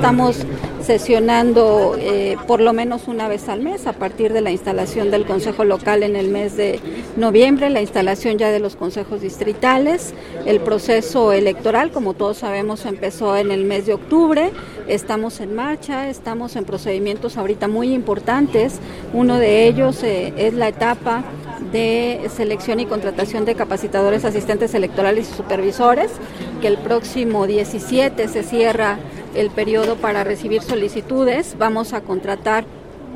estamos sesionando por lo menos una vez al mes a partir de la instalación del Consejo Local en el mes de noviembre, la instalación ya de los consejos distritales. El proceso electoral, como todos sabemos, empezó en el mes de octubre. Estamos en marcha, estamos en procedimientos ahorita muy importantes. Uno de ellos es la etapa de selección y contratación de capacitadores, asistentes electorales y supervisores, que el próximo 17 se cierra el periodo para recibir solicitudes. Vamos a contratar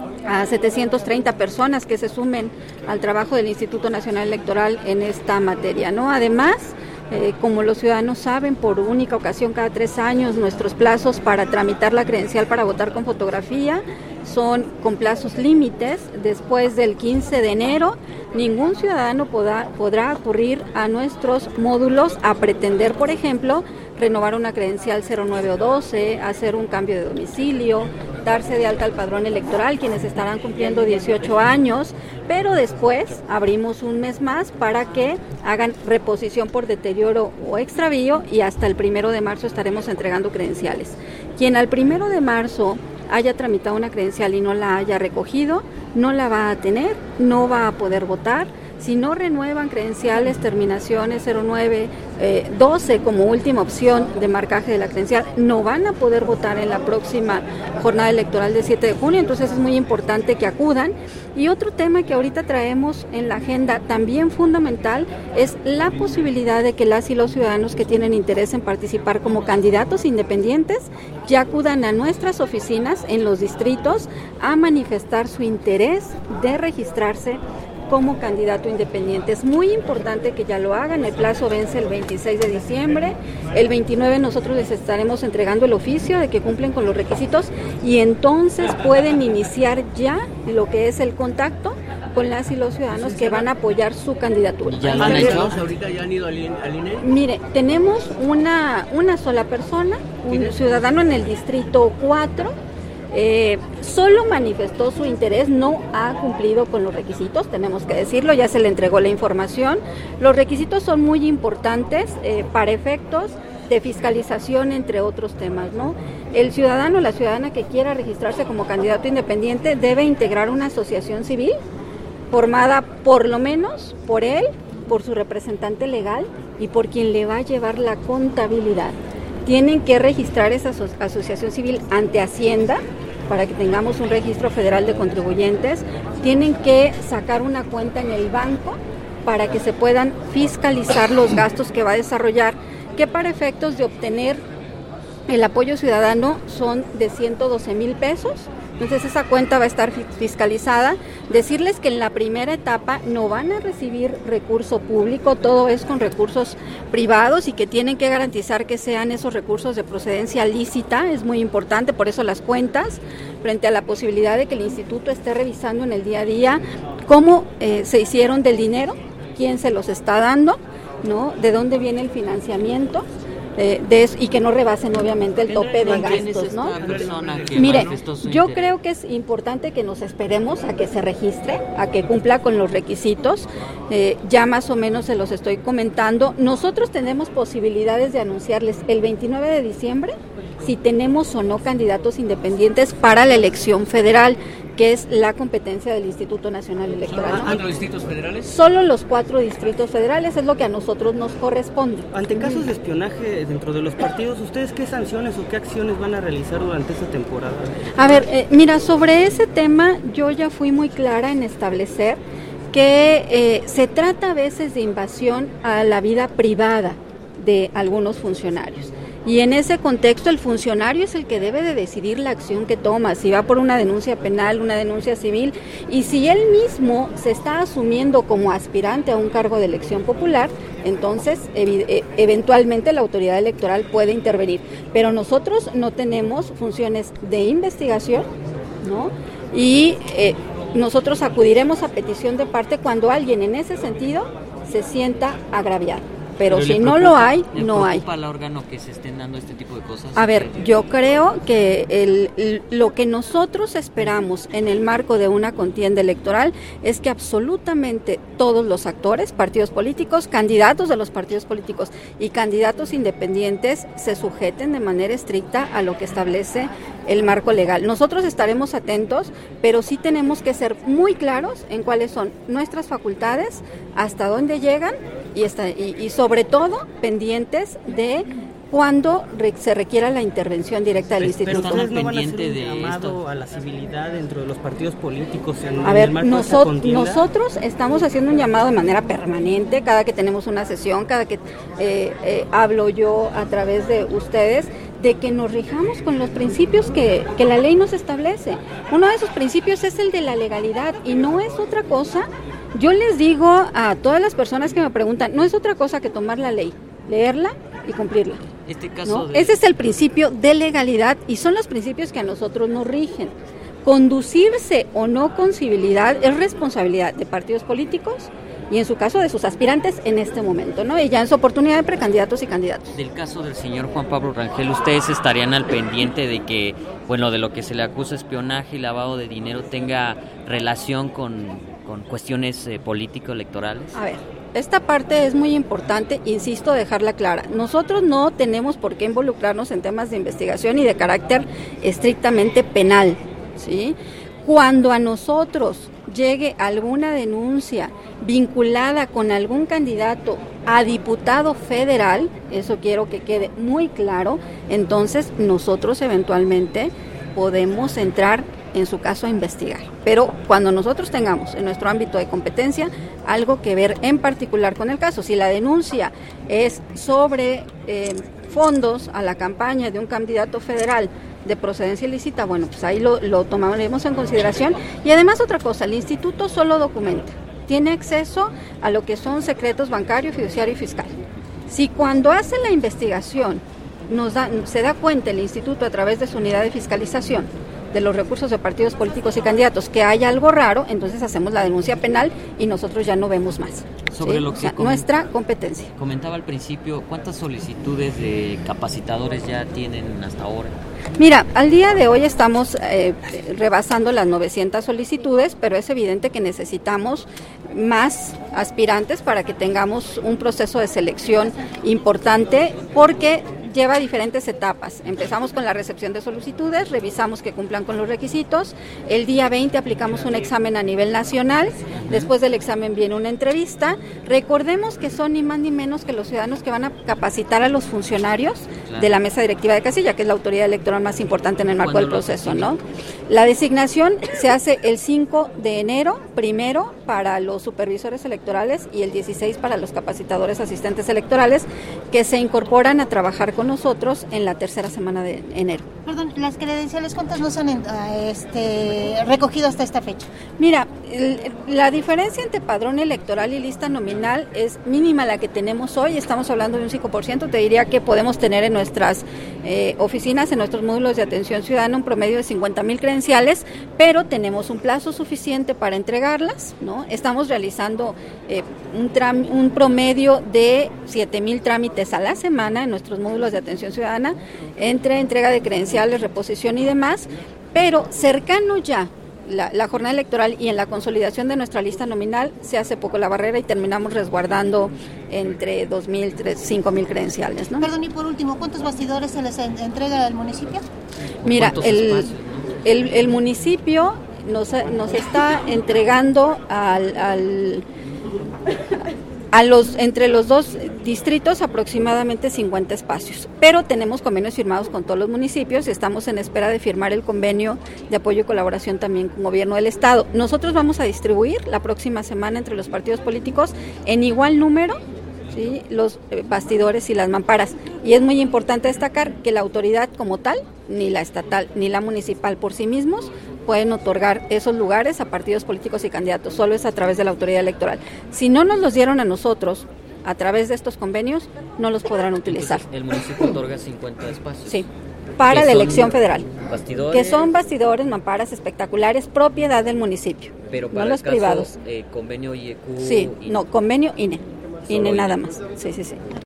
a 730 personas que se sumen al trabajo del Instituto Nacional Electoral en esta materia, ¿no? Además, como los ciudadanos saben, por única ocasión cada 3 años nuestros plazos para tramitar la credencial para votar con fotografía son con plazos límites. Después del 15 de enero, ningún ciudadano podrá acudir a nuestros módulos a pretender, por ejemplo, renovar una credencial 09 o 12, hacer un cambio de domicilio, darse de alta al padrón electoral, quienes estarán cumpliendo 18 años, pero después abrimos un mes más para que hagan reposición por deterioro o extravío y hasta el 1 de marzo estaremos entregando credenciales. Quien al 1 de marzo haya tramitado una credencial y no la haya recogido, no la va a tener, no va a poder votar. Si no renuevan credenciales, terminaciones 09, 12 como última opción de marcaje de la credencial, no van a poder votar en la próxima jornada electoral del 7 de junio, entonces es muy importante que acudan. Y otro tema que ahorita traemos en la agenda también fundamental es la posibilidad de que las y los ciudadanos que tienen interés en participar como candidatos independientes ya acudan a nuestras oficinas en los distritos a manifestar su interés de registrarse como candidato independiente. Es muy importante que ya lo hagan, el plazo vence el 26 de diciembre, el 29 nosotros les estaremos entregando el oficio de que cumplen con los requisitos y entonces pueden iniciar ya lo que es el contacto con las y los ciudadanos que van a apoyar su candidatura. ¿Ya lo han hecho? ¿Ahorita ya han ido al INE? Mire, tenemos una sola persona, un ciudadano en el distrito 4, solo manifestó su interés, no ha cumplido con los requisitos, tenemos que decirlo, ya se le entregó la información. Los requisitos son muy importantes para efectos de fiscalización, entre otros temas, ¿no? El ciudadano o la ciudadana que quiera registrarse como candidato independiente debe integrar una asociación civil formada por lo menos por él, por su representante legal y por quien le va a llevar la contabilidad. Tienen que registrar esa asociación civil ante Hacienda para que tengamos un registro federal de contribuyentes. Tienen que sacar una cuenta en el banco para que se puedan fiscalizar los gastos que va a desarrollar, que para efectos de obtener el apoyo ciudadano son de 112,000 pesos. Entonces esa cuenta va a estar fiscalizada. Decirles que en la primera etapa no van a recibir recurso público, todo es con recursos privados y que tienen que garantizar que sean esos recursos de procedencia lícita, es muy importante, por eso las cuentas, frente a la posibilidad de que el instituto esté revisando en el día a día cómo se hicieron del dinero, quién se los está dando, ¿no? De dónde viene el financiamiento. Y que no rebasen obviamente el tope de gastos, ¿no? Mire, yo creo que es importante que nos esperemos a que se registre, a que cumpla con los requisitos, ya más o menos se los estoy comentando. Nosotros tenemos posibilidades de anunciarles el 29 de diciembre si tenemos o no candidatos independientes para la elección federal, que es la competencia del Instituto Nacional Electoral. ¿Cuántos distritos federales? Solo los 4 distritos federales, es lo que a nosotros nos corresponde. Ante casos de espionaje dentro de los partidos, ¿ustedes qué sanciones o qué acciones van a realizar durante esta temporada? A ver, mira, sobre ese tema yo ya fui muy clara en establecer que se trata a veces de invasión a la vida privada de algunos funcionarios. Y en ese contexto el funcionario es el que debe de decidir la acción que toma, si va por una denuncia penal, una denuncia civil, y si él mismo se está asumiendo como aspirante a un cargo de elección popular, entonces eventualmente la autoridad electoral puede intervenir. Pero nosotros no tenemos funciones de investigación, ¿no? Y nosotros acudiremos a petición de parte cuando alguien en ese sentido se sienta agraviado. pero si no lo hay, ¿Le no hay. preocupa al órgano que se estén dando este tipo de cosas? A ver, yo creo que lo que nosotros esperamos en el marco de una contienda electoral es que absolutamente todos los actores, partidos políticos, candidatos de los partidos políticos y candidatos independientes se sujeten de manera estricta a lo que establece el marco legal. Nosotros estaremos atentos, pero sí tenemos que ser muy claros en cuáles son nuestras facultades, hasta dónde llegan y sobre todo pendientes de cuando se requiera la intervención directa del instituto. Pero ustedes no van a hacer un llamado a la civilidad dentro de los partidos políticos en a ver, el marco de esta contienda. Nosotros estamos haciendo un llamado de manera permanente, cada que tenemos una sesión, cada que hablo yo a través de ustedes, de que nos rijamos con los principios que la ley nos establece. Uno de esos principios es el de la legalidad y no es otra cosa. Yo les digo a todas las personas que me preguntan, no es otra cosa que tomar la ley, leerla y cumplirla. Este caso ¿no? Ese es el principio de legalidad y son los principios que a nosotros nos rigen. Conducirse o no con civilidad es responsabilidad de partidos políticos y en su caso de sus aspirantes en este momento, ¿no? Y ya en su oportunidad de precandidatos y candidatos. Del caso del señor Juan Pablo Rangel, ¿ustedes estarían al pendiente de que, bueno, de lo que se le acusa espionaje y lavado de dinero tenga relación con cuestiones político-electorales? A ver, esta parte es muy importante, insisto, dejarla clara. Nosotros no tenemos por qué involucrarnos en temas de investigación y de carácter estrictamente penal, ¿sí? Cuando a nosotros llegue alguna denuncia vinculada con algún candidato a diputado federal, eso quiero que quede muy claro, entonces nosotros eventualmente podemos entrar en su caso a investigar. Pero cuando nosotros tengamos en nuestro ámbito de competencia algo que ver en particular con el caso, si la denuncia es sobre fondos a la campaña de un candidato federal de procedencia ilícita, bueno, pues ahí lo tomaremos en consideración. Y además otra cosa, el instituto solo documenta, tiene acceso a lo que son secretos bancario, fiduciario y fiscal. Si cuando hace la investigación se da cuenta el instituto a través de su unidad de fiscalización de los recursos de partidos políticos y candidatos que hay algo raro, entonces hacemos la denuncia penal y nosotros ya no vemos más. Sobre ¿sí? lo que nuestra competencia. Comentaba al principio, ¿cuántas solicitudes de capacitadores ya tienen hasta ahora? Mira, al día de hoy estamos rebasando las 900 solicitudes, pero es evidente que necesitamos más aspirantes para que tengamos un proceso de selección importante, porque lleva diferentes etapas. Empezamos con la recepción de solicitudes, revisamos que cumplan con los requisitos. El día 20 aplicamos un examen a nivel nacional. Después del examen viene una entrevista. Recordemos que son ni más ni menos que los ciudadanos que van a capacitar a los funcionarios de la mesa directiva de casilla, que es la autoridad electoral más importante en el marco del proceso, ¿no? La designación se hace el 5 de enero, primero para los supervisores electorales y el 16 para los capacitadores asistentes electorales, que se incorporan a trabajar con nosotros en la tercera semana de enero. Perdón, las credenciales, ¿cuántas nos han recogido hasta esta fecha? Mira, la diferencia entre padrón electoral y lista nominal es mínima la que tenemos hoy, estamos hablando de un 5%, te diría que podemos tener en nuestras oficinas, en nuestros módulos de atención ciudadana, un promedio de 50,000 credenciales, pero tenemos un plazo suficiente para entregarlas, ¿no? Estamos realizando un promedio de 7,000 trámites a la semana en nuestros módulos de atención ciudadana, entre entrega de credenciales, reposición y demás, pero cercano ya la jornada electoral y en la consolidación de nuestra lista nominal se hace poco la barrera y terminamos resguardando entre 2,000, 5,000 credenciales, ¿no? Perdón, y por último, ¿cuántos bastidores se les entrega al municipio? Mira, el municipio nos está entregando entre los dos distritos aproximadamente 50 espacios, pero tenemos convenios firmados con todos los municipios y estamos en espera de firmar el convenio de apoyo y colaboración también con gobierno del estado. Nosotros vamos a distribuir la próxima semana entre los partidos políticos en igual número, ¿sí?, los bastidores y las mamparas, y es muy importante destacar que la autoridad como tal, ni la estatal ni la municipal por sí mismos pueden otorgar esos lugares a partidos políticos y candidatos, solo es a través de la autoridad electoral. Si no nos los dieron a nosotros a través de estos convenios, no los podrán utilizar. Entonces, el municipio otorga 50 espacios. Sí, para la elección federal. Bastidores. Que son bastidores, mamparas espectaculares, propiedad del municipio, Pero para no los el caso, privados. Convenio IEQ. Sí, no, convenio INE. INE nada más. Sí.